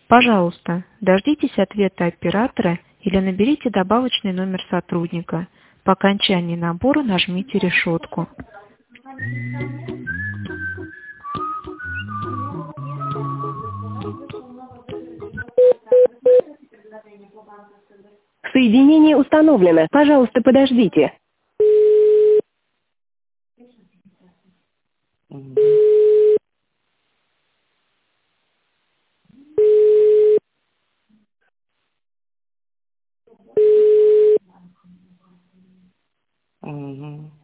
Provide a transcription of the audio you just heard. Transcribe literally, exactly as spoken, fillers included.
Пожалуйста, дождитесь ответа оператора или наберите добавочный номер сотрудника. По окончании набора нажмите решетку. Соединение установлено. Пожалуйста, подождите. Угу.